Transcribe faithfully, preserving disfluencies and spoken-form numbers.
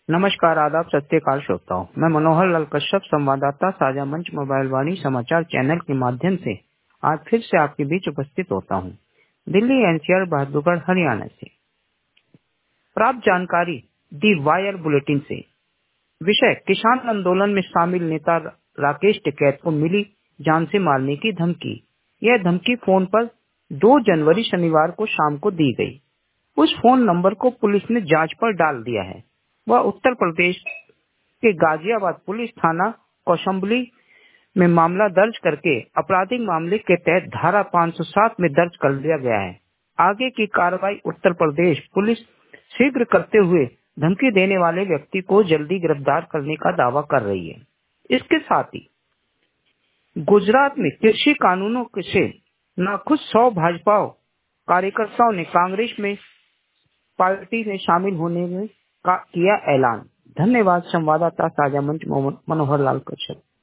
नमस्कार, आदाब, सत श्री अकाल श्रोताओं। मैं मनोहर लाल कश्यप, संवाददाता साझा मंच मोबाइल वाणी समाचार चैनल के माध्यम से आज फिर से आपके बीच उपस्थित होता हूं। दिल्ली एनसीआर बहादुरगढ़ हरियाणा से प्राप्त जानकारी दी वायर बुलेटिन से। विषय: किसान आंदोलन में शामिल नेता राकेश टिकैत को मिली जान से मारने की धमकी। यह धमकी फोन पर दो जनवरी शनिवार को शाम को दी गई। उस फोन नंबर को पुलिस ने जांच पर डाल दिया है। वह उत्तर प्रदेश के गाजियाबाद पुलिस थाना कौशंबली में मामला दर्ज करके आपराधिक मामले के तहत धारा पाँच सौ सात में दर्ज कर लिया गया है। आगे की कार्रवाई उत्तर प्रदेश पुलिस शीघ्र करते हुए धमकी देने वाले व्यक्ति को जल्दी गिरफ्तार करने का दावा कर रही है। इसके साथ ही गुजरात में कृषि कानूनों से नाखुश सौ भाजपा कार्यकर्ताओं ने कांग्रेस में पार्टी में शामिल होने में का किया ऐलान। धन्यवाद। संवाददाता साझा मंच मनोहर लाल कश्यप।